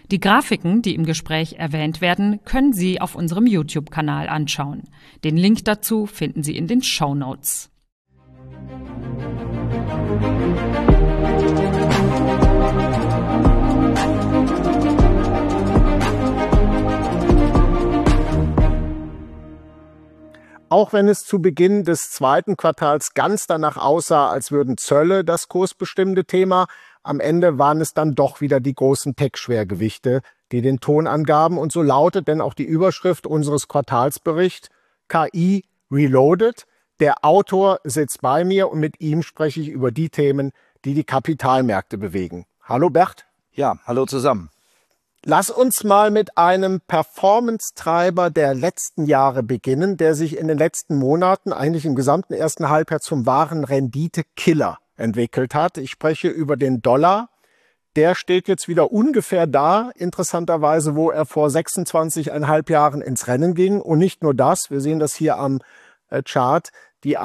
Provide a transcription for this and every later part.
Die Grafiken, die im Gespräch erwähnt werden, können Sie auf unserem YouTube-Kanal anschauen. Den Link dazu finden Sie in den Shownotes. Auch wenn es zu Beginn des zweiten Quartals ganz danach aussah, als würden Zölle das kursbestimmende Thema, am Ende waren es dann doch wieder die großen Tech-Schwergewichte, die den Ton angaben. Und so lautet denn auch die Überschrift unseres Quartalsberichts: KI Reloaded. Der Autor sitzt bei mir und mit ihm spreche ich über die Themen, die die Kapitalmärkte bewegen. Hallo Bert. Ja, hallo zusammen. Lass uns mal mit einem Performance-Treiber der letzten Jahre beginnen, der sich in den letzten Monaten, eigentlich im gesamten ersten Halbjahr, zum wahren Rendite-Killer entwickelt hat. Ich spreche über den Dollar. Der steht jetzt wieder ungefähr da, interessanterweise, wo er vor 26,5 Jahren ins Rennen ging. Und nicht nur das, wir sehen das hier am Chart, die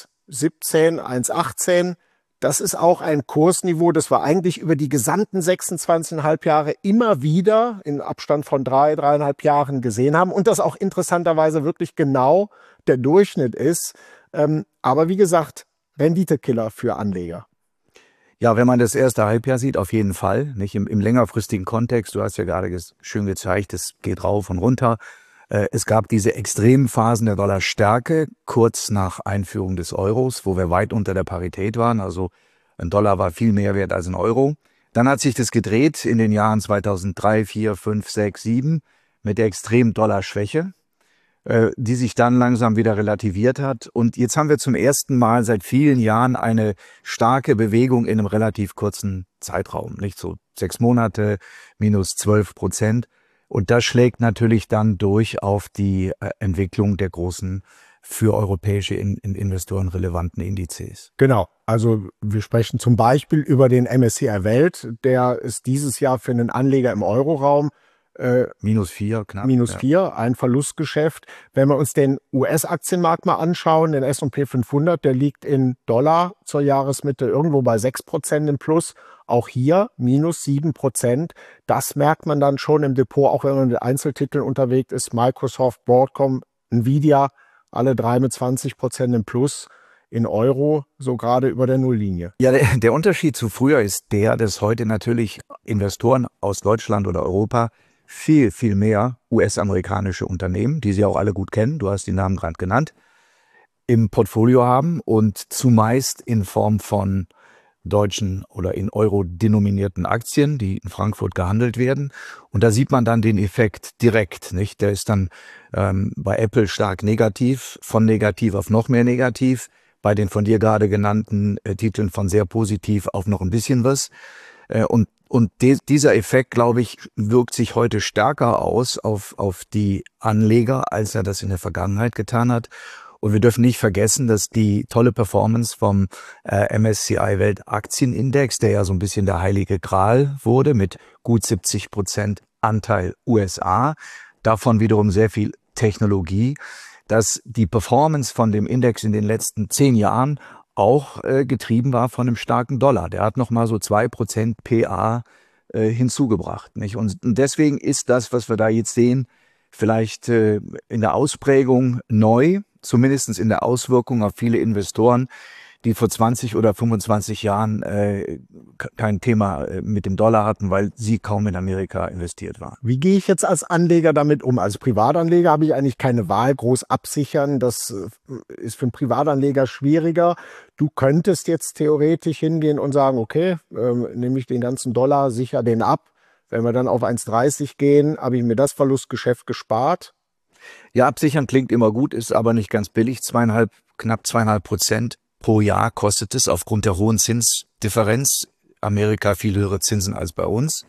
1,17, 1,18. Das ist auch ein Kursniveau, das wir eigentlich über die gesamten 26,5 Jahre immer wieder in Abstand von 3,5 Jahren gesehen haben und das auch interessanterweise wirklich genau der Durchschnitt ist. Aber wie gesagt, Renditekiller für Anleger. Ja, wenn man das erste Halbjahr sieht, auf jeden Fall. Nicht im längerfristigen Kontext. Du hast ja gerade schön gezeigt, es geht rauf und runter. Es gab diese extremen Phasen der Dollarstärke kurz nach Einführung des Euros, wo wir weit unter der Parität waren. Also ein Dollar war viel mehr wert als ein Euro. Dann hat sich das gedreht in den Jahren 2003, 4, 5, 6, 7 mit der extremen Dollarschwäche, die sich dann langsam wieder relativiert hat. Und jetzt haben wir zum ersten Mal seit vielen Jahren eine starke Bewegung in einem relativ kurzen Zeitraum. Nicht so 6 Monate, minus 12%. Und das schlägt natürlich dann durch auf die Entwicklung der großen für europäische Investoren relevanten Indizes. Genau, also wir sprechen zum Beispiel über den MSCI Welt, der ist dieses Jahr für einen Anleger im Euroraum -4 knapp. -4, ein Verlustgeschäft. Wenn wir uns den US-Aktienmarkt mal anschauen, den S&P 500, der liegt in Dollar zur Jahresmitte irgendwo bei 6% im Plus. Auch hier -7%. Das merkt man dann schon im Depot, auch wenn man mit Einzeltiteln unterwegs ist. Microsoft, Broadcom, Nvidia, alle 3 mit 20% im Plus. In Euro so gerade über der Nulllinie. Ja, der Unterschied zu früher ist der, dass heute natürlich Investoren aus Deutschland oder Europa viel, viel mehr US-amerikanische Unternehmen, die Sie auch alle gut kennen, du hast die Namen gerade genannt, im Portfolio haben und zumeist in Form von deutschen oder in Euro denominierten Aktien, die in Frankfurt gehandelt werden. Und da sieht man dann den Effekt direkt, nicht? Der ist dann bei Apple stark negativ, von negativ auf noch mehr negativ, bei den von dir gerade genannten Titeln von sehr positiv auf noch ein bisschen was. Und dieser Effekt, glaube ich, wirkt sich heute stärker aus auf die Anleger, als er das in der Vergangenheit getan hat. Und wir dürfen nicht vergessen, dass die tolle Performance vom MSCI Weltaktienindex, der ja so ein bisschen der heilige Gral wurde, mit gut 70% Anteil USA, davon wiederum sehr viel Technologie, dass die Performance von dem Index in den letzten 10 Jahren auch getrieben war von einem starken Dollar. Der hat nochmal so 2% PA hinzugebracht. Nicht? Und deswegen ist das, was wir da jetzt sehen, vielleicht in der Ausprägung neu, zumindest in der Auswirkung auf viele Investoren, die vor 20 oder 25 Jahren kein Thema mit dem Dollar hatten, weil sie kaum in Amerika investiert waren. Wie gehe ich jetzt als Anleger damit um? Als Privatanleger habe ich eigentlich keine Wahl, groß absichern. Das ist für einen Privatanleger schwieriger. Du könntest jetzt theoretisch hingehen und sagen, okay, nehme ich den ganzen Dollar, sicher den ab. Wenn wir dann auf 1,30 gehen, habe ich mir das Verlustgeschäft gespart. Ja, absichern klingt immer gut, ist aber nicht ganz billig. Knapp 2,5% pro Jahr kostet es aufgrund der hohen Zinsdifferenz. Amerika viel höhere Zinsen als bei uns.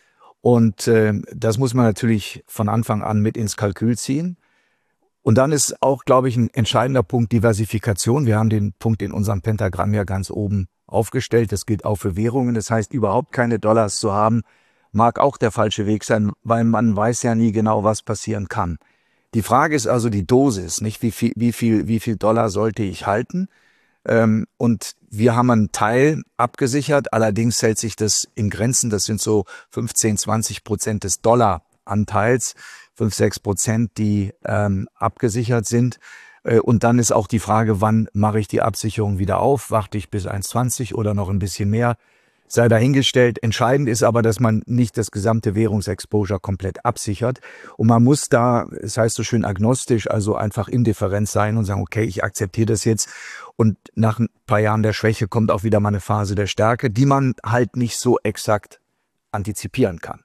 Und das muss man natürlich von Anfang an mit ins Kalkül ziehen. Und dann ist auch, glaube ich, ein entscheidender Punkt Diversifikation. Wir haben den Punkt in unserem Pentagramm ja ganz oben aufgestellt. Das gilt auch für Währungen. Das heißt, überhaupt keine Dollars zu haben, mag auch der falsche Weg sein, weil man weiß ja nie genau, was passieren kann. Die Frage ist also die Dosis, nicht wie viel Dollar sollte ich halten. Und wir haben einen Teil abgesichert, allerdings hält sich das in Grenzen. Das sind so 15-20% des Dollaranteils, 5-6%, die abgesichert sind. Und dann ist auch die Frage, wann mache ich die Absicherung wieder auf? Warte ich bis 1,20 oder noch ein bisschen mehr? Sei dahingestellt. Entscheidend ist aber, dass man nicht das gesamte Währungsexposure komplett absichert. Und man muss da, es heißt so schön agnostisch, also einfach indifferent sein und sagen, okay, ich akzeptiere das jetzt. Und nach ein paar Jahren der Schwäche kommt auch wieder mal eine Phase der Stärke, die man halt nicht so exakt antizipieren kann.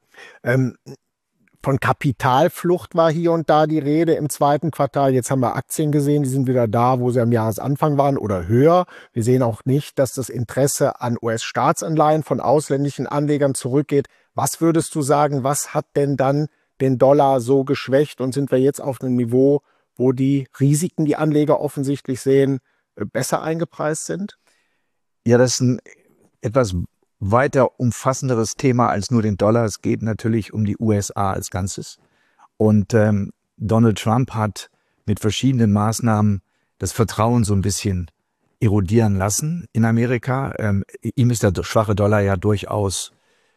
Von Kapitalflucht war hier und da die Rede im zweiten Quartal. Jetzt haben wir Aktien gesehen, die sind wieder da, wo sie am Jahresanfang waren oder höher. Wir sehen auch nicht, dass das Interesse an US-Staatsanleihen von ausländischen Anlegern zurückgeht. Was würdest du sagen, was hat denn dann den Dollar so geschwächt und sind wir jetzt auf einem Niveau, wo die Risiken, die Anleger offensichtlich sehen, besser eingepreist sind? Ja, das ist ein etwas weiter umfassenderes Thema als nur den Dollar. Es geht natürlich um die USA als Ganzes. Und Donald Trump hat mit verschiedenen Maßnahmen das Vertrauen so ein bisschen erodieren lassen in Amerika. Ihm ist der schwache Dollar ja durchaus,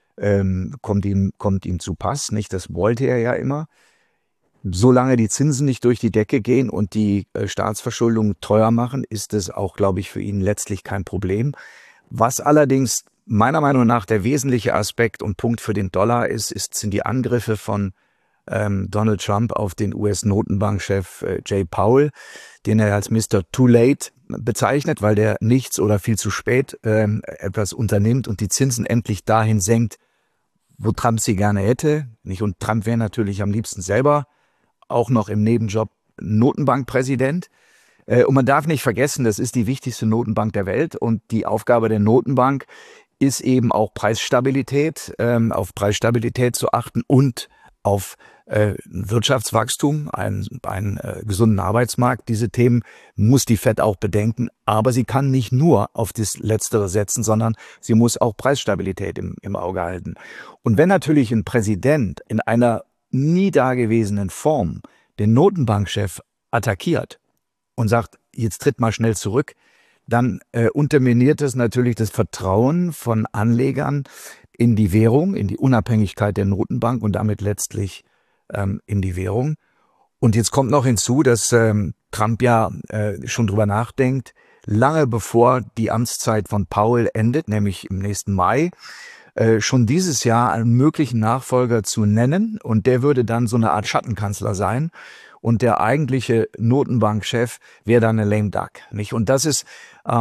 kommt ihm zu Pass, nicht? Das wollte er ja immer. Solange die Zinsen nicht durch die Decke gehen und die Staatsverschuldung teuer machen, ist es auch, glaube ich, für ihn letztlich kein Problem. Was allerdings meiner Meinung nach der wesentliche Aspekt und Punkt für den Dollar sind die Angriffe von Donald Trump auf den US-Notenbankchef Jay Powell, den er als Mr. Too Late bezeichnet, weil der nichts oder viel zu spät etwas unternimmt und die Zinsen endlich dahin senkt, wo Trump sie gerne hätte. Und Trump wäre natürlich am liebsten selber auch noch im Nebenjob Notenbankpräsident. Und man darf nicht vergessen, das ist die wichtigste Notenbank der Welt und die Aufgabe der Notenbank ist eben auch Preisstabilität, auf Preisstabilität zu achten und auf Wirtschaftswachstum, einen gesunden Arbeitsmarkt. Diese Themen muss die FED auch bedenken, aber sie kann nicht nur auf das Letztere setzen, sondern sie muss auch Preisstabilität im Auge halten. Und wenn natürlich ein Präsident in einer nie dagewesenen Form den Notenbankchef attackiert und sagt, jetzt tritt mal schnell zurück, dann unterminiert es natürlich das Vertrauen von Anlegern in die Währung, in die Unabhängigkeit der Notenbank und damit letztlich in die Währung. Und jetzt kommt noch hinzu, dass Trump ja schon drüber nachdenkt, lange bevor die Amtszeit von Powell endet, nämlich im nächsten Mai, schon dieses Jahr einen möglichen Nachfolger zu nennen. Und der würde dann so eine Art Schattenkanzler sein. Und der eigentliche Notenbankchef wäre dann eine lame duck, nicht? Und das ist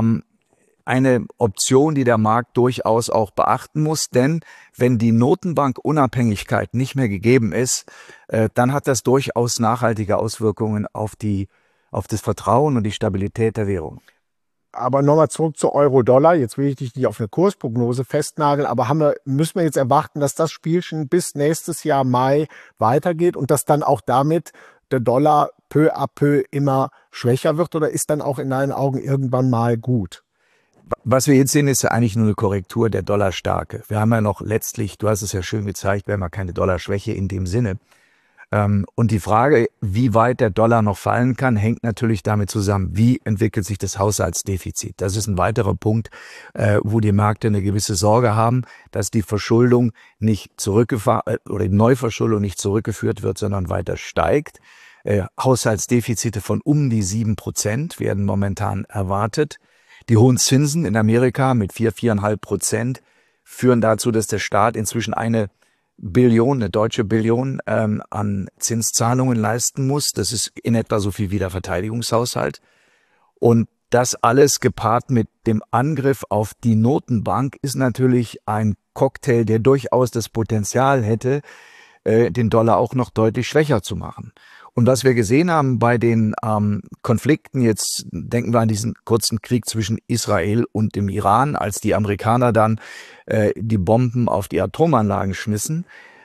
eine Option, die der Markt durchaus auch beachten muss. Denn wenn die Notenbankunabhängigkeit nicht mehr gegeben ist, dann hat das durchaus nachhaltige Auswirkungen auf das Vertrauen und die Stabilität der Währung. Aber nochmal zurück zu Euro-Dollar. Jetzt will ich dich nicht auf eine Kursprognose festnageln, aber müssen wir jetzt erwarten, dass das Spielchen bis nächstes Jahr Mai weitergeht und dass dann auch damit der Dollar peu à peu immer schwächer wird, oder ist dann auch in deinen Augen irgendwann mal gut? Was wir jetzt sehen, ist ja eigentlich nur eine Korrektur der Dollarstärke. Wir haben ja noch letztlich, du hast es ja schön gezeigt, wir haben ja keine Dollarschwäche in dem Sinne. Und die Frage, wie weit der Dollar noch fallen kann, hängt natürlich damit zusammen, wie entwickelt sich das Haushaltsdefizit. Das ist ein weiterer Punkt, wo die Märkte eine gewisse Sorge haben, dass die Verschuldung nicht zurückgefahren oder die Neuverschuldung nicht zurückgeführt wird, sondern weiter steigt. Haushaltsdefizite von um die 7% werden momentan erwartet. Die hohen Zinsen in Amerika mit 4,5% führen dazu, dass der Staat inzwischen eine deutsche Billion an Zinszahlungen leisten muss. Das ist in etwa so viel wie der Verteidigungshaushalt. Und das alles gepaart mit dem Angriff auf die Notenbank ist natürlich ein Cocktail, der durchaus das Potenzial hätte, den Dollar auch noch deutlich schwächer zu machen. Und was wir gesehen haben bei den Konflikten, jetzt denken wir an diesen kurzen Krieg zwischen Israel und dem Iran, als die Amerikaner dann die Bomben auf die Atomanlagen schmissen.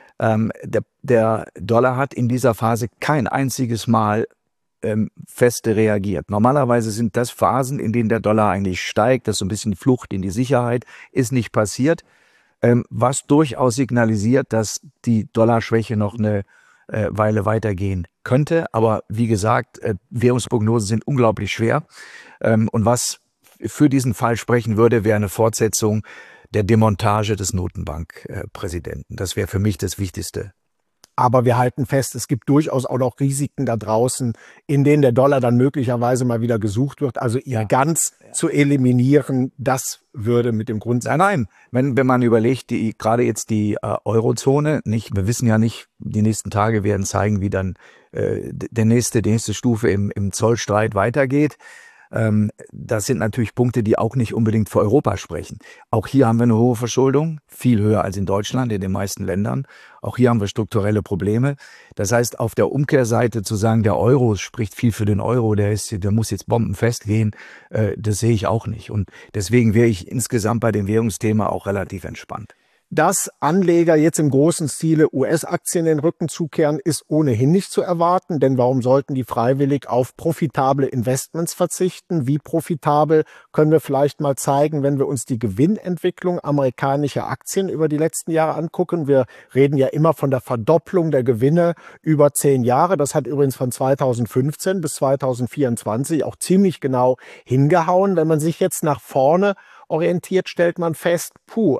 Der Dollar hat in dieser Phase kein einziges Mal feste reagiert. Normalerweise sind das Phasen, in denen der Dollar eigentlich steigt, das ist so ein bisschen Flucht in die Sicherheit, ist nicht passiert, was durchaus signalisiert, dass die Dollarschwäche noch eine Weile weitergehen könnte. Aber wie gesagt, Währungsprognosen sind unglaublich schwer. Und was für diesen Fall sprechen würde, wäre eine Fortsetzung der Demontage des Notenbankpräsidenten. Das wäre für mich das Wichtigste. Aber wir halten fest, es gibt durchaus auch noch Risiken da draußen, in denen der Dollar dann möglicherweise mal wieder gesucht wird. Also ihn ganz zu eliminieren, das würde mit dem Grundsatz... Nein, wenn man überlegt, gerade jetzt die Eurozone, wir wissen ja nicht, die nächsten Tage werden zeigen, wie dann die nächste Stufe im Zollstreit weitergeht. Das sind natürlich Punkte, die auch nicht unbedingt für Europa sprechen. Auch hier haben wir eine hohe Verschuldung, viel höher als in Deutschland, in den meisten Ländern. Auch hier haben wir strukturelle Probleme. Das heißt, auf der Umkehrseite zu sagen, der Euro spricht viel für den Euro, der muss jetzt bombenfest gehen, das sehe ich auch nicht. Und deswegen wäre ich insgesamt bei dem Währungsthema auch relativ entspannt. Dass Anleger jetzt im großen Stile US-Aktien den Rücken zukehren, ist ohnehin nicht zu erwarten, denn warum sollten die freiwillig auf profitable Investments verzichten? Wie profitabel können wir vielleicht mal zeigen, wenn wir uns die Gewinnentwicklung amerikanischer Aktien über die letzten Jahre angucken. Wir reden ja immer von der Verdopplung der Gewinne über 10 Jahre. Das hat übrigens von 2015 bis 2024 auch ziemlich genau hingehauen. Wenn man sich jetzt nach vorne orientiert, stellt man fest,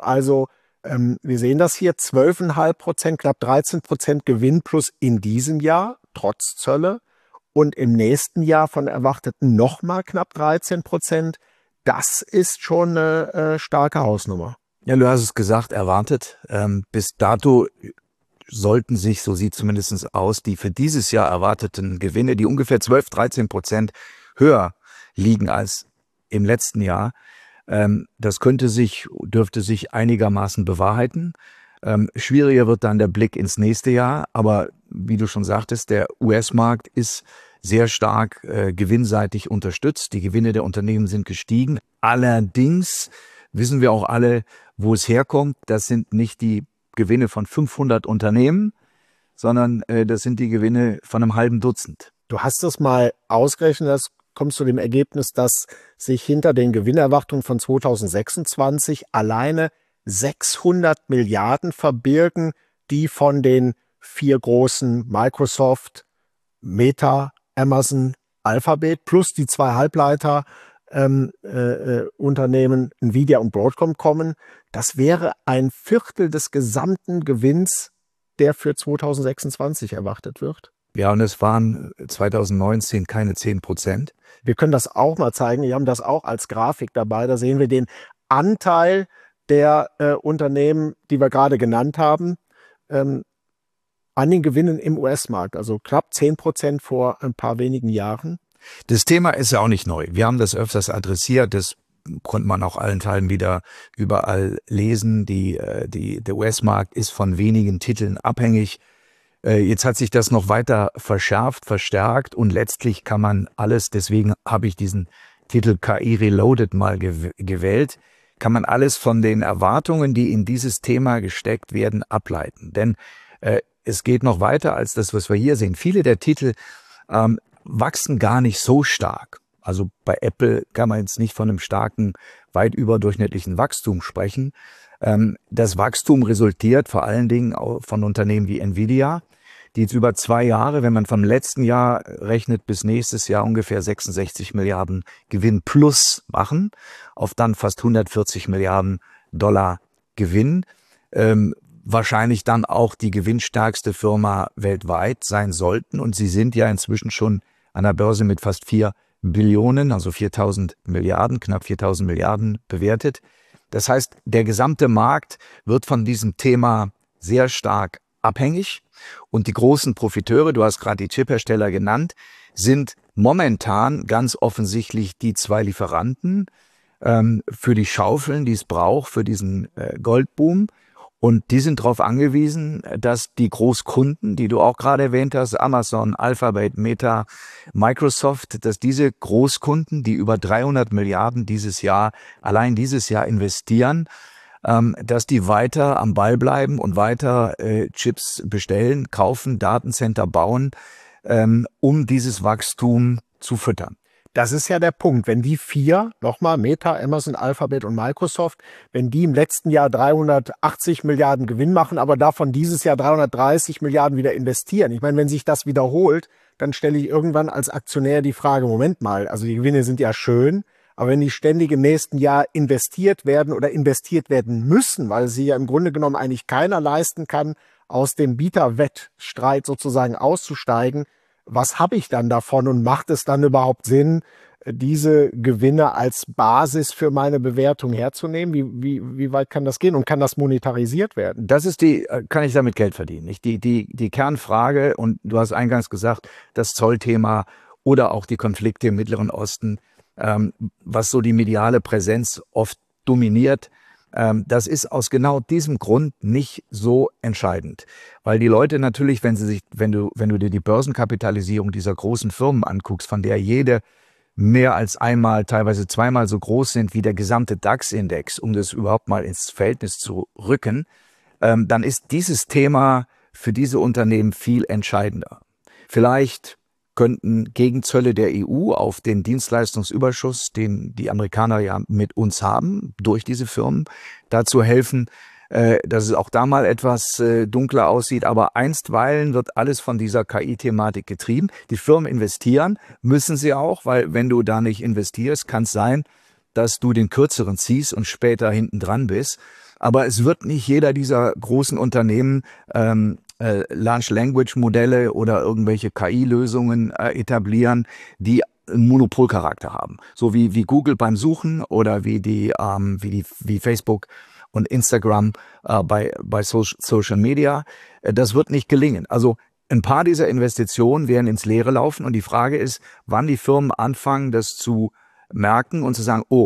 wir sehen das hier, 12,5%, knapp 13% Gewinn plus in diesem Jahr, trotz Zölle. Und im nächsten Jahr von erwarteten nochmal knapp 13%. Das ist schon eine starke Hausnummer. Ja, du hast es gesagt, erwartet. Bis dato sollten sich, so sieht zumindest aus, die für dieses Jahr erwarteten Gewinne, die ungefähr 12-13% höher liegen als im letzten Jahr. Das dürfte sich einigermaßen bewahrheiten. Schwieriger wird dann der Blick ins nächste Jahr, aber wie du schon sagtest, der US-Markt ist sehr stark gewinnseitig unterstützt. Die Gewinne der Unternehmen sind gestiegen. Allerdings wissen wir auch alle, wo es herkommt. Das sind nicht die Gewinne von 500 Unternehmen, sondern das sind die Gewinne von einem halben Dutzend. Du hast das mal ausgerechnet, das kommst du dem Ergebnis, dass sich hinter den Gewinnerwartungen von 2026 alleine 600 Milliarden verbirgen, die von den 4 großen Microsoft, Meta, Amazon, Alphabet plus die 2 Halbleiter Unternehmen Nvidia und Broadcom kommen. Das wäre ein Viertel des gesamten Gewinns, der für 2026 erwartet wird. Ja, und es waren 2019 keine 10%. Wir können das auch mal zeigen. Wir haben das auch als Grafik dabei. Da sehen wir den Anteil der Unternehmen, die wir gerade genannt haben, an den Gewinnen im US-Markt. Also knapp 10% vor ein paar wenigen Jahren. Das Thema ist ja auch nicht neu. Wir haben das öfters adressiert. Das konnte man auch allenthalben wieder überall lesen. Der US-Markt ist von wenigen Titeln abhängig. Jetzt hat sich das noch weiter verschärft, verstärkt und letztlich kann man alles, deswegen habe ich diesen Titel KI Reloaded mal gewählt, kann man alles von den Erwartungen, die in dieses Thema gesteckt werden, ableiten. Denn es geht noch weiter als das, was wir hier sehen. Viele der Titel wachsen gar nicht so stark. Also bei Apple kann man jetzt nicht von einem starken, weit überdurchschnittlichen Wachstum sprechen. Das Wachstum resultiert vor allen Dingen von Unternehmen wie Nvidia, die jetzt über 2 Jahre, wenn man vom letzten Jahr rechnet, bis nächstes Jahr ungefähr 66 Milliarden Gewinn plus machen, auf dann fast 140 Milliarden Dollar Gewinn. Wahrscheinlich dann auch die gewinnstärkste Firma weltweit sein sollten. Und sie sind ja inzwischen schon an der Börse mit fast 4 Billionen, also 4.000 Milliarden, knapp 4.000 Milliarden bewertet. Das heißt, der gesamte Markt wird von diesem Thema sehr stark abhängig. Und die großen Profiteure, du hast gerade die Chiphersteller genannt, sind momentan ganz offensichtlich die 2 Lieferanten für die Schaufeln, die es braucht für diesen Goldboom. Und die sind darauf angewiesen, dass die Großkunden, die du auch gerade erwähnt hast, Amazon, Alphabet, Meta, Microsoft, dass diese Großkunden, die über 300 Milliarden allein dieses Jahr investieren, dass die weiter am Ball bleiben und weiter Chips bestellen, kaufen, Datencenter bauen, um dieses Wachstum zu füttern. Das ist ja der Punkt. Wenn die 4, nochmal Meta, Amazon, Alphabet und Microsoft, wenn die im letzten Jahr 380 Milliarden Gewinn machen, aber davon dieses Jahr 330 Milliarden wieder investieren. Ich meine, wenn sich das wiederholt, dann stelle ich irgendwann als Aktionär die Frage, Moment mal, also die Gewinne sind ja schön, Aber wenn die ständig im nächsten Jahr investiert werden oder investiert werden müssen, weil sie ja im Grunde genommen eigentlich keiner leisten kann, aus dem Bieterwettstreit sozusagen auszusteigen, was habe ich dann davon und macht es dann überhaupt Sinn, diese Gewinne als Basis für meine Bewertung herzunehmen? Wie weit kann das gehen und kann das monetarisiert werden? Das ist kann ich damit Geld verdienen? Nicht? Die Kernfrage, und du hast eingangs gesagt, das Zollthema oder auch die Konflikte im Mittleren Osten, was so die mediale Präsenz oft dominiert, das ist aus genau diesem Grund nicht so entscheidend. Weil die Leute natürlich, wenn du dir die Börsenkapitalisierung dieser großen Firmen anguckst, von der jede mehr als einmal, teilweise zweimal so groß sind wie der gesamte DAX-Index, um das überhaupt mal ins Verhältnis zu rücken, dann ist dieses Thema für diese Unternehmen viel entscheidender. Vielleicht könnten Gegenzölle der EU auf den Dienstleistungsüberschuss, den die Amerikaner ja mit uns haben, durch diese Firmen, dazu helfen, dass es auch da mal etwas dunkler aussieht. Aber einstweilen wird alles von dieser KI-Thematik getrieben. Die Firmen investieren, müssen sie auch, weil wenn du da nicht investierst, kann es sein, dass du den kürzeren ziehst und später hinten dran bist. Aber es wird nicht jeder dieser großen Unternehmen Large Language Modelle oder irgendwelche KI-Lösungen etablieren, die einen Monopolcharakter haben. So wie Google beim Suchen oder wie Facebook und Instagram bei Social Media. Das wird nicht gelingen. Also ein paar dieser Investitionen werden ins Leere laufen und die Frage ist, wann die Firmen anfangen, das zu merken und zu sagen, oh,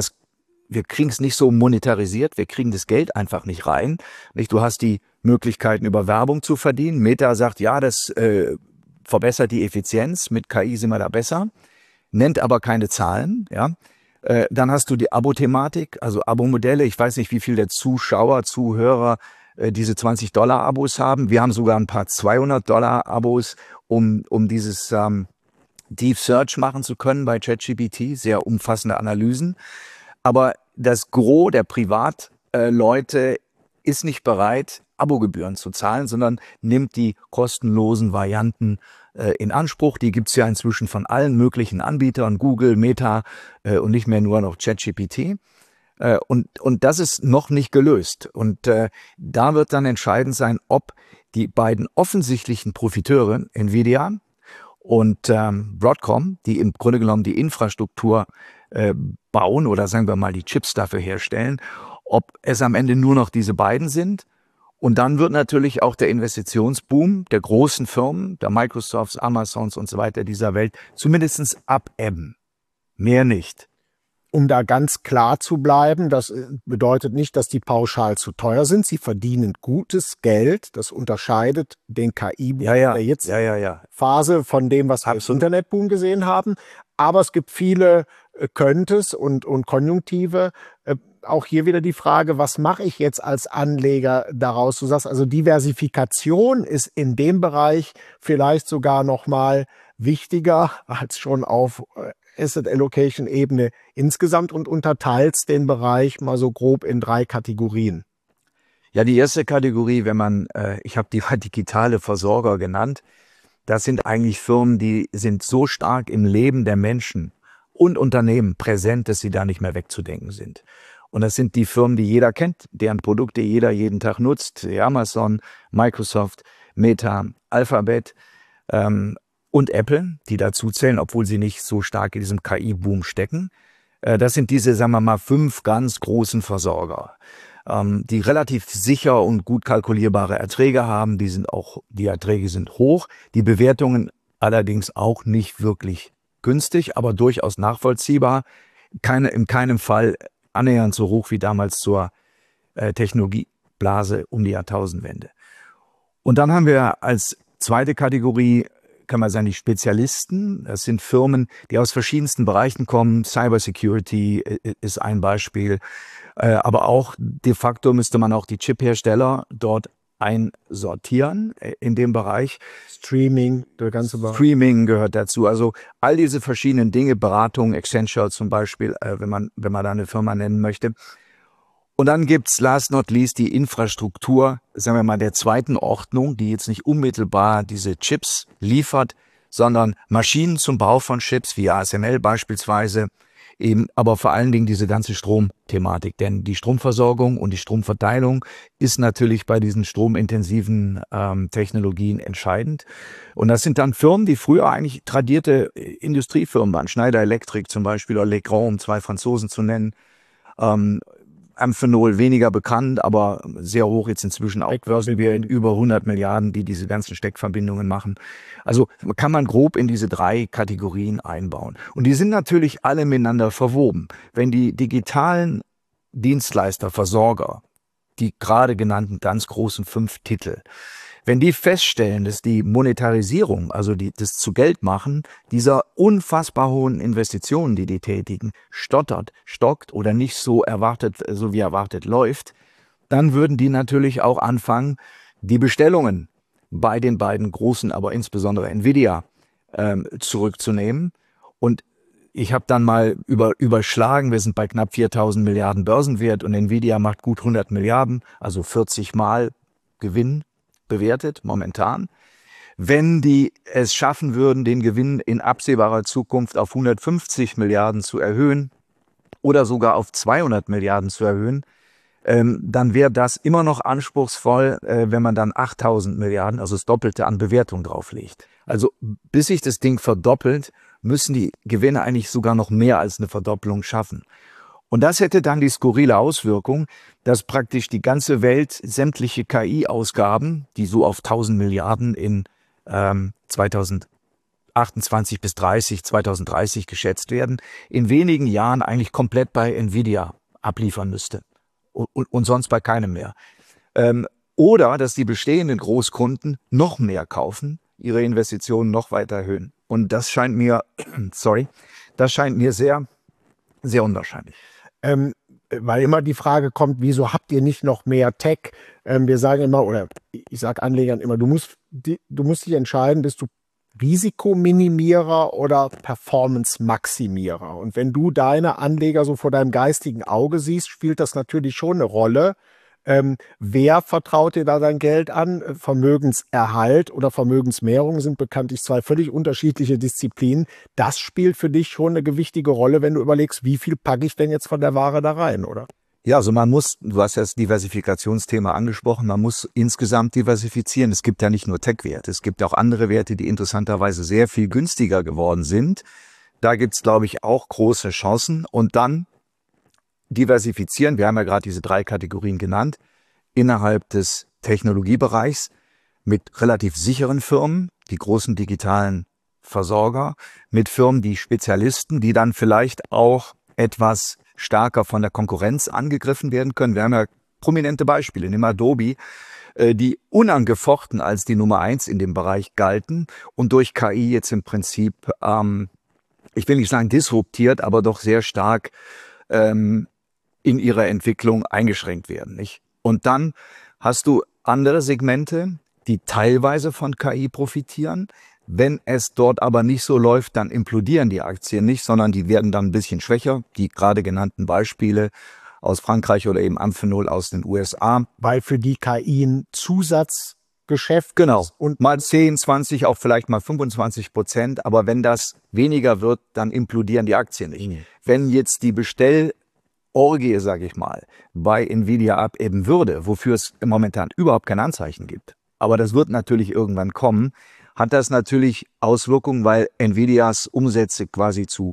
wir kriegen es nicht so monetarisiert, wir kriegen das Geld einfach nicht rein. Nicht? Du hast die Möglichkeiten, über Werbung zu verdienen. Meta sagt, ja, das verbessert die Effizienz, mit KI sind wir da besser, nennt aber keine Zahlen. Ja. Dann hast du die Abo-Thematik, also Abo-Modelle. Ich weiß nicht, wie viel der Zuhörer diese $20 Abos haben. Wir haben sogar ein paar $200 Abos, um dieses Deep Search machen zu können bei ChatGPT, sehr umfassende Analysen. Aber das Gros der Privatleute ist nicht bereit, Abogebühren zu zahlen, sondern nimmt die kostenlosen Varianten in Anspruch. Die gibt's ja inzwischen von allen möglichen Anbietern, Google, Meta und nicht mehr nur noch ChatGPT. Und das ist noch nicht gelöst. Und da wird dann entscheidend sein, ob die beiden offensichtlichen Profiteure, Nvidia und Broadcom, die im Grunde genommen die Infrastruktur bauen oder sagen wir mal die Chips dafür herstellen, ob es am Ende nur noch diese beiden sind. Und dann wird natürlich auch der Investitionsboom der großen Firmen, der Microsofts, Amazons und so weiter dieser Welt zumindest abebben. Mehr nicht. Um da ganz klar zu bleiben, das bedeutet nicht, dass die pauschal zu teuer sind. Sie verdienen gutes Geld. Das unterscheidet den KI-Boom der jetzt Phase von dem, was wir im Internetboom gesehen haben. Aber es gibt viele Könntest und Konjunktive. Auch hier wieder die Frage, was mache ich jetzt als Anleger daraus? Du sagst also, Diversifikation ist in dem Bereich vielleicht sogar noch mal wichtiger als schon auf Asset Allocation Ebene insgesamt und unterteilst den Bereich mal so grob in 3 Kategorien. Ja, die erste Kategorie, ich habe die digitale Versorger genannt, das sind eigentlich Firmen, die sind so stark im Leben der Menschen und Unternehmen präsent, dass sie da nicht mehr wegzudenken sind. Und das sind die Firmen, die jeder kennt, deren Produkte jeder jeden Tag nutzt, wie Amazon, Microsoft, Meta, Alphabet und Apple, die dazu zählen, obwohl sie nicht so stark in diesem KI-Boom stecken. Das sind diese, sagen wir mal, 5 ganz großen Versorger, die relativ sicher und gut kalkulierbare Erträge haben. Die Erträge sind hoch, die Bewertungen allerdings auch nicht wirklich günstig, aber durchaus nachvollziehbar. In keinem Fall annähernd so hoch wie damals zur Technologieblase um die Jahrtausendwende. Und dann haben wir als zweite Kategorie, kann man sagen, die Spezialisten. Das sind Firmen, die aus verschiedensten Bereichen kommen. Cybersecurity ist ein Beispiel. Aber auch de facto müsste man auch die Chiphersteller dort einsortieren in dem Bereich. Streaming, der ganze Bereich. Streaming gehört dazu. Also all diese verschiedenen Dinge, Beratung, Accenture zum Beispiel, wenn man da eine Firma nennen möchte. Und dann gibt's last not least die Infrastruktur, sagen wir mal, der zweiten Ordnung, die jetzt nicht unmittelbar diese Chips liefert, sondern Maschinen zum Bau von Chips, wie ASML beispielsweise, Eben, aber vor allen Dingen diese ganze Stromthematik, denn die Stromversorgung und die Stromverteilung ist natürlich bei diesen stromintensiven Technologien entscheidend. Und das sind dann Firmen, die früher eigentlich tradierte Industriefirmen waren, Schneider Electric zum Beispiel oder Legrand, um zwei Franzosen zu nennen. Amphenol weniger bekannt, aber sehr hoch jetzt inzwischen auch. Börsen wir in über 100 Milliarden, die diese ganzen Steckverbindungen machen. Also kann man grob in diese 3 Kategorien einbauen. Und die sind natürlich alle miteinander verwoben. Wenn die digitalen Dienstleister, Versorger, die gerade genannten ganz großen 5 Titel, wenn die feststellen, dass die Monetarisierung, also das zu Geld machen, dieser unfassbar hohen Investitionen, die die tätigen, stockt oder nicht so wie erwartet läuft, dann würden die natürlich auch anfangen, die Bestellungen bei den beiden großen, aber insbesondere Nvidia, zurückzunehmen. Und ich habe dann mal überschlagen, wir sind bei knapp 4.000 Milliarden Börsenwert und Nvidia macht gut 100 Milliarden, also 40 Mal Gewinn bewertet momentan. Wenn die es schaffen würden, den Gewinn in absehbarer Zukunft auf 150 Milliarden zu erhöhen oder sogar auf 200 Milliarden zu erhöhen, dann wäre das immer noch anspruchsvoll, wenn man dann 8.000 Milliarden, also das Doppelte an Bewertung drauflegt. Also bis sich das Ding verdoppelt, müssen die Gewinne eigentlich sogar noch mehr als eine Verdopplung schaffen. Und das hätte dann die skurrile Auswirkung, dass praktisch die ganze Welt sämtliche KI-Ausgaben, die so auf 1.000 Milliarden in 2028 bis 2030 geschätzt werden, in wenigen Jahren eigentlich komplett bei Nvidia abliefern müsste und sonst bei keinem mehr. Oder dass die bestehenden Großkunden noch mehr kaufen, ihre Investitionen noch weiter erhöhen. Und das scheint mir, sehr, sehr unwahrscheinlich. Weil immer die Frage kommt, wieso habt ihr nicht noch mehr Tech? Wir sagen immer, oder ich sage Anlegern immer, du musst dich entscheiden, bist du Risikominimierer oder Performance-Maximierer? Und wenn du deine Anleger so vor deinem geistigen Auge siehst, spielt das natürlich schon eine Rolle. Wer vertraut dir da dein Geld an? Vermögenserhalt oder Vermögensmehrung sind bekanntlich 2 völlig unterschiedliche Disziplinen. Das spielt für dich schon eine gewichtige Rolle, wenn du überlegst, wie viel packe ich denn jetzt von der Ware da rein, oder? Ja, also du hast ja das Diversifikationsthema angesprochen, man muss insgesamt diversifizieren. Es gibt ja nicht nur Tech-Werte, es gibt auch andere Werte, die interessanterweise sehr viel günstiger geworden sind. Da gibt's, glaube ich, auch große Chancen. Und dann diversifizieren, wir haben ja gerade diese 3 Kategorien genannt, innerhalb des Technologiebereichs mit relativ sicheren Firmen, die großen digitalen Versorger, mit Firmen, die Spezialisten, die dann vielleicht auch etwas stärker von der Konkurrenz angegriffen werden können. Wir haben ja prominente Beispiele, nimm Adobe, die unangefochten als die Nummer 1 in dem Bereich galten und durch KI jetzt im Prinzip, ich will nicht sagen disruptiert, aber doch sehr stark in ihrer Entwicklung eingeschränkt werden, nicht? Und dann hast du andere Segmente, die teilweise von KI profitieren. Wenn es dort aber nicht so läuft, dann implodieren die Aktien nicht, sondern die werden dann ein bisschen schwächer. Die gerade genannten Beispiele aus Frankreich oder eben Amphenol aus den USA. Weil für die KI ein Zusatzgeschäft genau. ist. Und mal 10, 20, auch vielleicht mal 25%. Aber wenn das weniger wird, dann implodieren die Aktien nicht. Wenn jetzt die Orgie, sage ich mal, bei Nvidia abebben würde, wofür es momentan überhaupt kein Anzeichen gibt, aber das wird natürlich irgendwann kommen, hat das natürlich Auswirkungen, weil Nvidias Umsätze quasi zu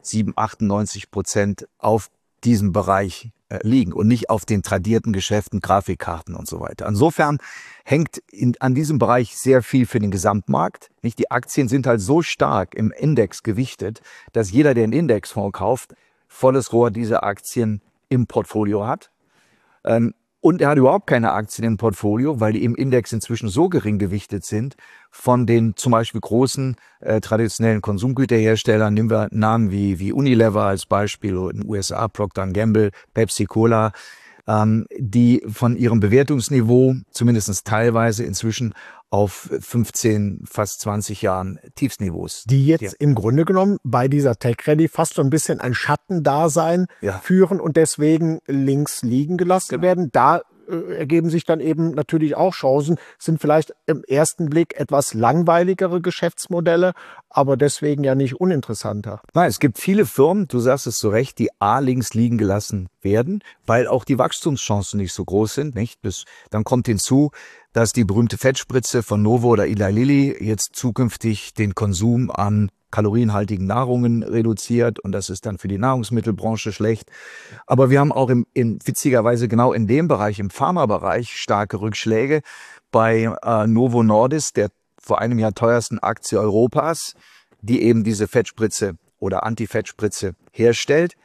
98% auf diesem Bereich liegen und nicht auf den tradierten Geschäften, Grafikkarten und so weiter. Insofern hängt an diesem Bereich sehr viel für den Gesamtmarkt. Nicht? Die Aktien sind halt so stark im Index gewichtet, dass jeder, der einen Indexfonds kauft, volles Rohr diese Aktien im Portfolio hat. Und er hat überhaupt keine Aktien im Portfolio, weil die im Index inzwischen so gering gewichtet sind von den zum Beispiel großen traditionellen Konsumgüterherstellern. Nehmen wir Namen wie Unilever als Beispiel, oder in den USA Procter & Gamble, Pepsi Cola, die von ihrem Bewertungsniveau zumindest teilweise inzwischen auf 15, fast 20 Jahren Tiefsniveaus. Die jetzt im Grunde genommen bei dieser Tech-Rallye fast so ein bisschen ein Schattendasein führen und deswegen links liegen gelassen werden. Da ergeben sich dann eben natürlich auch Chancen, sind vielleicht im ersten Blick etwas langweiligere Geschäftsmodelle, aber deswegen ja nicht uninteressanter. Nein, es gibt viele Firmen, du sagst es zu Recht, die links liegen gelassen werden, weil auch die Wachstumschancen nicht so groß sind. Nicht? Dann kommt hinzu, dass die berühmte Fettspritze von Novo oder Eli Lilly jetzt zukünftig den Konsum an kalorienhaltigen Nahrungen reduziert und das ist dann für die Nahrungsmittelbranche schlecht. Aber wir haben auch witzigerweise genau in dem Bereich, im Pharmabereich, starke Rückschläge. Bei Novo Nordisk, der vor einem Jahr teuersten Aktie Europas, die eben diese Fettspritze oder Anti-Fettspritze herstellt.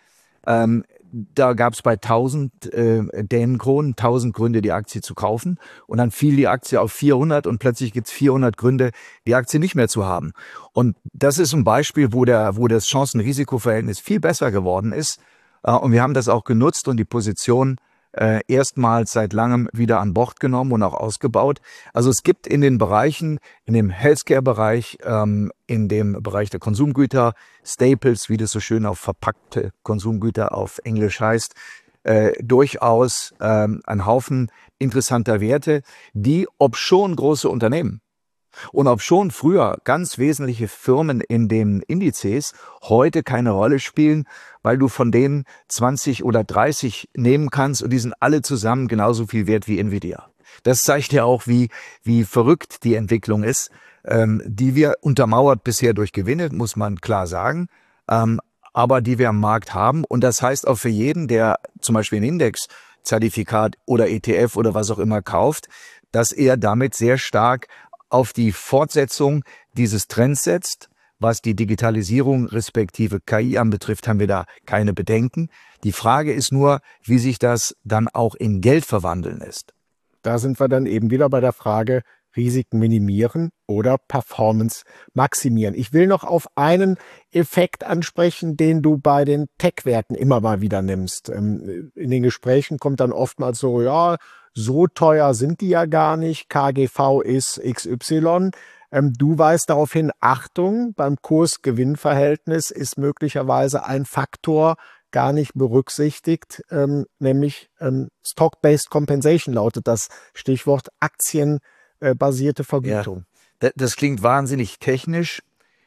Da gab es bei 1000 Dänenkronen 1000 Gründe, die Aktie zu kaufen. Und dann fiel die Aktie auf 400 und plötzlich gibt es 400 Gründe, die Aktie nicht mehr zu haben. Und das ist ein Beispiel, wo das Chancen-Risiko-Verhältnis viel besser geworden ist. Und wir haben das auch genutzt und die Position erstmals seit langem wieder an Bord genommen und auch ausgebaut. Also es gibt in den Bereichen, in dem Healthcare-Bereich, in dem Bereich der Konsumgüter, Staples, wie das so schön auf verpackte Konsumgüter auf Englisch heißt, durchaus ein Haufen interessanter Werte, die, obschon große Unternehmen und obschon früher ganz wesentliche Firmen in den Indizes heute keine Rolle spielen, weil du von denen 20 oder 30 nehmen kannst und die sind alle zusammen genauso viel wert wie Nvidia. Das zeigt ja auch, wie verrückt die Entwicklung ist, die wir untermauert bisher durch Gewinne, muss man klar sagen, aber die wir am Markt haben. Und das heißt auch für jeden, der zum Beispiel ein Indexzertifikat oder ETF oder was auch immer kauft, dass er damit sehr stark auf die Fortsetzung dieses Trends setzt. Was die Digitalisierung respektive KI anbetrifft, haben wir da keine Bedenken. Die Frage ist nur, wie sich das dann auch in Geld verwandeln lässt. Da sind wir dann eben wieder bei der Frage, Risiken minimieren oder Performance maximieren. Ich will noch auf einen Effekt ansprechen, den du bei den Tech-Werten immer mal wieder nimmst. In den Gesprächen kommt dann oftmals so, ja, so teuer sind die ja gar nicht, KGV ist XY. Du weist darauf hin, Achtung, beim Kurs-Gewinn-Verhältnis ist möglicherweise ein Faktor gar nicht berücksichtigt, nämlich Stock-Based Compensation lautet das Stichwort, aktienbasierte Vergütung. Ja, das klingt wahnsinnig technisch.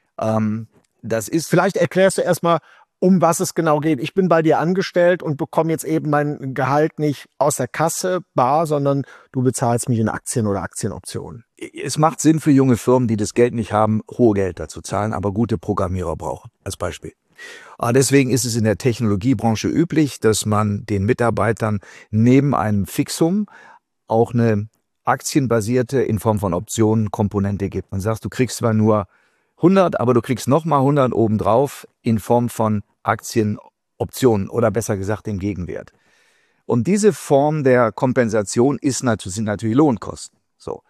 Das ist Vielleicht erklärst du erstmal, um was es genau geht. Ich bin bei dir angestellt und bekomme jetzt eben mein Gehalt nicht aus der Kasse bar, sondern du bezahlst mich in Aktien oder Aktienoptionen. Es macht Sinn für junge Firmen, die das Geld nicht haben, hohe Gelder zu zahlen, aber gute Programmierer brauchen, als Beispiel. Deswegen ist es in der Technologiebranche üblich, dass man den Mitarbeitern neben einem Fixum auch eine aktienbasierte in Form von Optionen Komponente gibt. Man sagt, du kriegst zwar nur 100, aber du kriegst nochmal 100 obendrauf in Form von Aktienoptionen oder besser gesagt dem Gegenwert. Und diese Form der Kompensation sind natürlich Lohnkosten. So.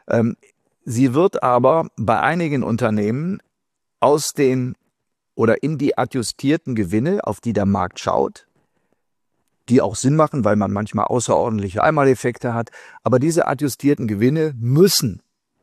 Sie wird aber bei einigen Unternehmen aus den oder in die adjustierten Gewinne, auf die der Markt schaut, die auch Sinn machen, weil man manchmal außerordentliche Einmaleffekte hat, aber diese adjustierten Gewinne müssen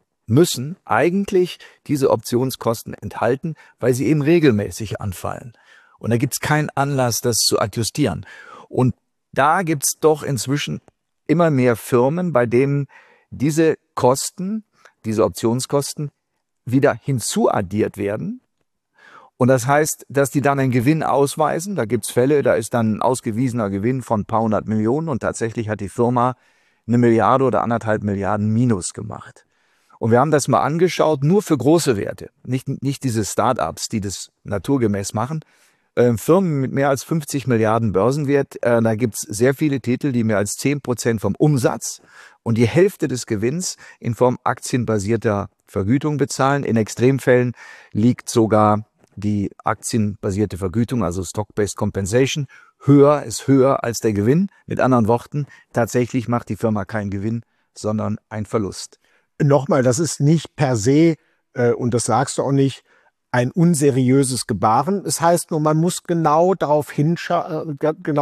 eigentlich diese Optionskosten enthalten, weil sie eben regelmäßig anfallen. Und da gibt es keinen Anlass, das zu adjustieren. Und da gibt es doch inzwischen immer mehr Firmen, bei denen diese Kosten, diese Optionskosten, wieder hinzuaddiert werden. Und das heißt, dass die dann einen Gewinn ausweisen. Da gibt es Fälle, da ist dann ein ausgewiesener Gewinn von ein paar hundert Millionen und tatsächlich hat die Firma 1 Milliarde oder 1,5 Milliarden Minus gemacht. Und wir haben das mal angeschaut, nur für große Werte, nicht diese Start-ups, die das naturgemäß machen. Firmen mit mehr als 50 Milliarden Börsenwert, da gibt es sehr viele Titel, die mehr als 10% vom Umsatz und die Hälfte des Gewinns in Form aktienbasierter Vergütung bezahlen. In Extremfällen liegt sogar die aktienbasierte Vergütung, also Stock-Based Compensation, höher als der Gewinn. Mit anderen Worten, tatsächlich macht die Firma keinen Gewinn, sondern einen Verlust. Nochmal, das ist nicht per se, und das sagst du auch nicht, ein unseriöses Gebaren. Es heißt nur, man muss genau darauf hingucken,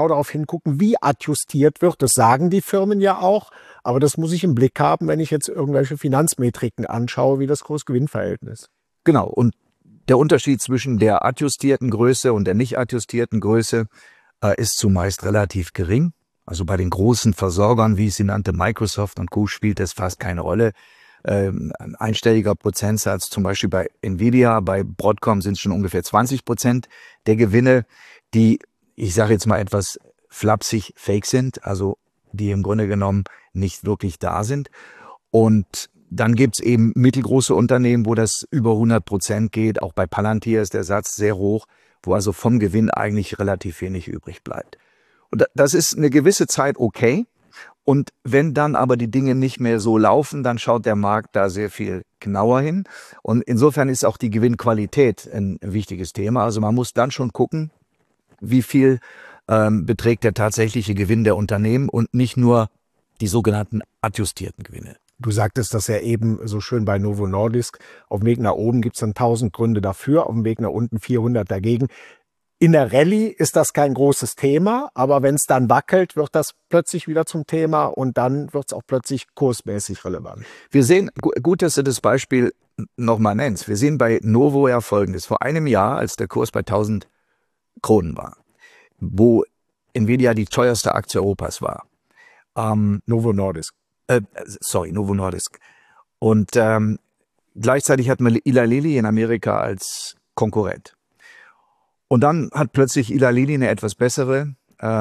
wie adjustiert wird. Das sagen die Firmen ja auch, aber das muss ich im Blick haben, wenn ich jetzt irgendwelche Finanzmetriken anschaue, wie das Kurs-Gewinn-Verhältnis. Genau, und der Unterschied zwischen der adjustierten Größe und der nicht adjustierten Größe ist zumeist relativ gering. Also bei den großen Versorgern, wie ich sie nannte, Microsoft und Co., spielt das fast keine Rolle. Ein einstelliger Prozentsatz, zum Beispiel bei Nvidia, bei Broadcom sind es schon ungefähr 20% der Gewinne, die, ich sage jetzt mal etwas flapsig, fake sind, also die im Grunde genommen nicht wirklich da sind. Und dann gibt's eben mittelgroße Unternehmen, wo das über 100% geht. Auch bei Palantir ist der Satz sehr hoch, wo also vom Gewinn eigentlich relativ wenig übrig bleibt. Und das ist eine gewisse Zeit okay. Und wenn dann aber die Dinge nicht mehr so laufen, dann schaut der Markt da sehr viel genauer hin. Und insofern ist auch die Gewinnqualität ein wichtiges Thema. Also man muss dann schon gucken, wie viel beträgt der tatsächliche Gewinn der Unternehmen und nicht nur die sogenannten adjustierten Gewinne. Du sagtest das ja eben so schön bei Novo Nordisk. Auf dem Weg nach oben gibt es dann 1000 Gründe dafür, auf dem Weg nach unten 400 dagegen. In der Rallye ist das kein großes Thema, aber wenn es dann wackelt, wird das plötzlich wieder zum Thema und dann wird es auch plötzlich kursmäßig relevant. Wir sehen, gut, dass du das Beispiel nochmal nennst. Wir sehen bei Novo ja Folgendes. Vor einem Jahr, als der Kurs bei 1000 Kronen war, wo Nvidia die teuerste Aktie Europas war. Novo Nordisk. Novo Nordisk. Und gleichzeitig hat man Eli Lilly in Amerika als Konkurrent. Und dann hat plötzlich Eli Lilly eine etwas bessere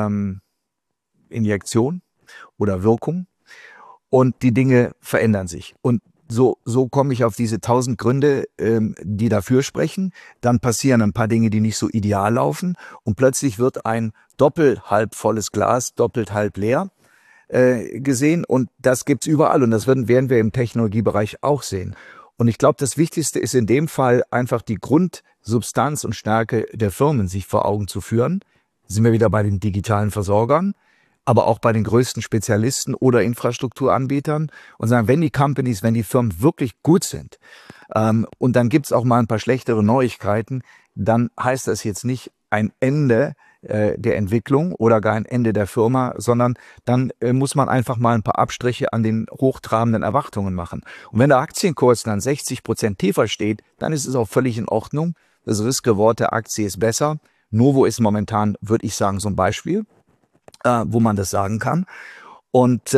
Injektion oder Wirkung und die Dinge verändern sich. Und so komme ich auf diese 1000 Gründe, die dafür sprechen. Dann passieren ein paar Dinge, die nicht so ideal laufen und plötzlich wird ein doppelt halb volles Glas doppelt halb leer gesehen und das gibt's überall und das werden wir im Technologiebereich auch sehen. Und ich glaube, das Wichtigste ist in dem Fall einfach die Grundsubstanz und Stärke der Firmen sich vor Augen zu führen. Sind wir wieder bei den digitalen Versorgern, aber auch bei den größten Spezialisten oder Infrastrukturanbietern und sagen, wenn die Firmen wirklich gut sind und dann gibt's auch mal ein paar schlechtere Neuigkeiten, dann heißt das jetzt nicht ein Ende der Entwicklung oder gar ein Ende der Firma, sondern dann muss man einfach mal ein paar Abstriche an den hochtrabenden Erwartungen machen. Und wenn der Aktienkurs dann 60% tiefer steht, dann ist es auch völlig in Ordnung. Das Risk-Reward der Aktie ist besser. Novo ist momentan, würde ich sagen, so ein Beispiel, wo man das sagen kann. Und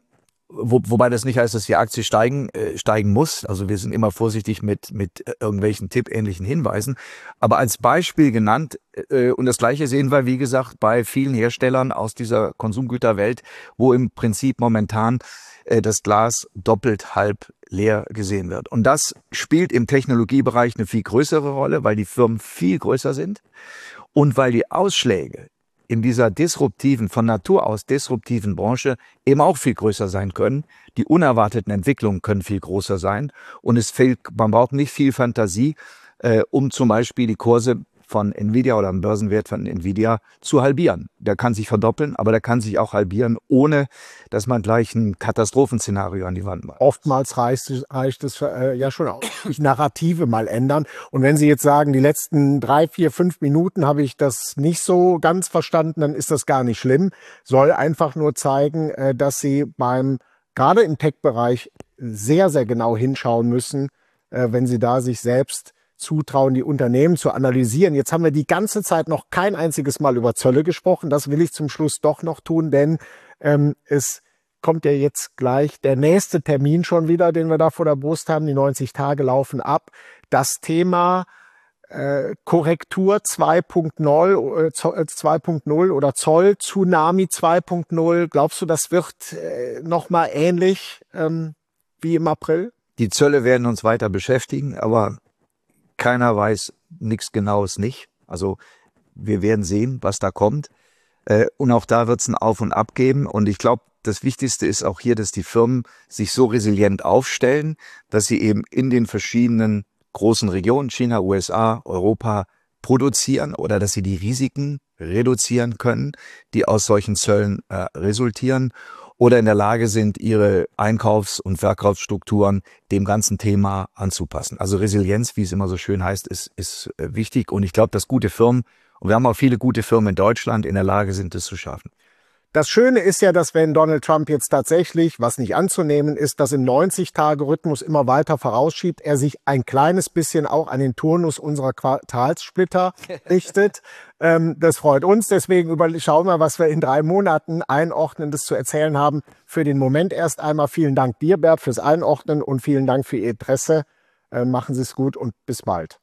wobei das nicht heißt, dass die Aktie steigen muss. Also wir sind immer vorsichtig mit irgendwelchen tippähnlichen Hinweisen. Aber als Beispiel genannt, und das Gleiche sehen wir, wie gesagt, bei vielen Herstellern aus dieser Konsumgüterwelt, wo im Prinzip momentan das Glas doppelt halb leer gesehen wird. Und das spielt im Technologiebereich eine viel größere Rolle, weil die Firmen viel größer sind und weil die Ausschläge in dieser von Natur aus disruptiven Branche eben auch viel größer sein können. Die unerwarteten Entwicklungen können viel größer sein und man braucht nicht viel Fantasie, um zum Beispiel die Kurse von Nvidia oder einen Börsenwert von Nvidia zu halbieren. Der kann sich verdoppeln, aber der kann sich auch halbieren, ohne dass man gleich ein Katastrophenszenario an die Wand macht. Oftmals reicht es ja schon aus. Ich Narrative mal ändern. Und wenn Sie jetzt sagen, die letzten 3, 4, 5 Minuten habe ich das nicht so ganz verstanden, dann ist das gar nicht schlimm. Soll einfach nur zeigen, dass Sie gerade im Tech-Bereich sehr, sehr genau hinschauen müssen, wenn Sie da sich selbst zutrauen, die Unternehmen zu analysieren. Jetzt haben wir die ganze Zeit noch kein einziges Mal über Zölle gesprochen. Das will ich zum Schluss doch noch tun, denn es kommt ja jetzt gleich der nächste Termin schon wieder, den wir da vor der Brust haben. Die 90 Tage laufen ab. Das Thema Korrektur 2.0 oder Zoll, Tsunami 2.0. Glaubst du, das wird nochmal ähnlich wie im April? Die Zölle werden uns weiter beschäftigen, aber keiner weiß nichts Genaues nicht. Also wir werden sehen, was da kommt. Und auch da wird es ein Auf und Ab geben. Und ich glaube, das Wichtigste ist auch hier, dass die Firmen sich so resilient aufstellen, dass sie eben in den verschiedenen großen Regionen, China, USA, Europa, produzieren oder dass sie die Risiken reduzieren können, die aus solchen Zöllen resultieren. Oder in der Lage sind, ihre Einkaufs- und Verkaufsstrukturen dem ganzen Thema anzupassen. Also Resilienz, wie es immer so schön heißt, ist wichtig. Und ich glaube, dass gute Firmen, und wir haben auch viele gute Firmen in Deutschland, in der Lage sind, das zu schaffen. Das Schöne ist ja, dass wenn Donald Trump jetzt tatsächlich, was nicht anzunehmen ist, das im 90-Tage-Rhythmus immer weiter vorausschiebt, er sich ein kleines bisschen auch an den Turnus unserer Quartalssplitter richtet. Das freut uns. Deswegen schauen wir, was wir in 3 Monaten Einordnendes zu erzählen haben. Für den Moment erst einmal vielen Dank dir, Bert, fürs Einordnen und vielen Dank für Ihr Interesse. Machen Sie es gut und bis bald.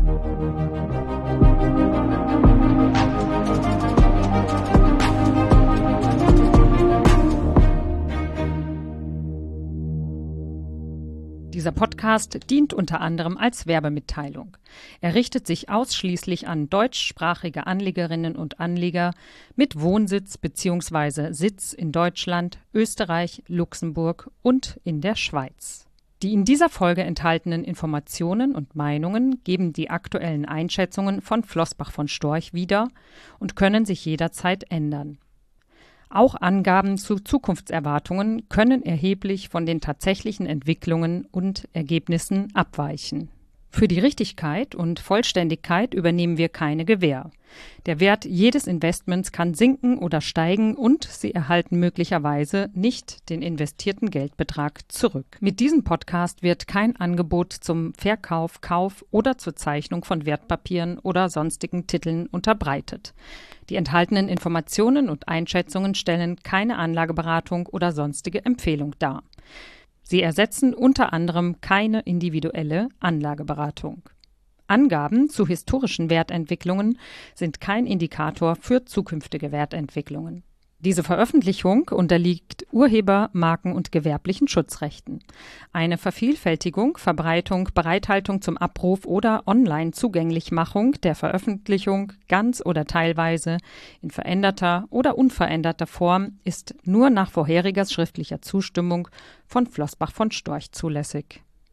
Dieser Podcast dient unter anderem als Werbemitteilung. Er richtet sich ausschließlich an deutschsprachige Anlegerinnen und Anleger mit Wohnsitz bzw. Sitz in Deutschland, Österreich, Luxemburg und in der Schweiz. Die in dieser Folge enthaltenen Informationen und Meinungen geben die aktuellen Einschätzungen von Flossbach von Storch wieder und können sich jederzeit ändern. Auch Angaben zu Zukunftserwartungen können erheblich von den tatsächlichen Entwicklungen und Ergebnissen abweichen. Für die Richtigkeit und Vollständigkeit übernehmen wir keine Gewähr. Der Wert jedes Investments kann sinken oder steigen und Sie erhalten möglicherweise nicht den investierten Geldbetrag zurück. Mit diesem Podcast wird kein Angebot zum Verkauf, Kauf oder zur Zeichnung von Wertpapieren oder sonstigen Titeln unterbreitet. Die enthaltenen Informationen und Einschätzungen stellen keine Anlageberatung oder sonstige Empfehlung dar. Sie ersetzen unter anderem keine individuelle Anlageberatung. Angaben zu historischen Wertentwicklungen sind kein Indikator für zukünftige Wertentwicklungen. Diese Veröffentlichung unterliegt Urheber-, Marken- und gewerblichen Schutzrechten. Eine Vervielfältigung, Verbreitung, Bereithaltung zum Abruf oder Online-Zugänglichmachung der Veröffentlichung ganz oder teilweise in veränderter oder unveränderter Form ist nur nach vorheriger schriftlicher Zustimmung von Flossbach von Storch zulässig.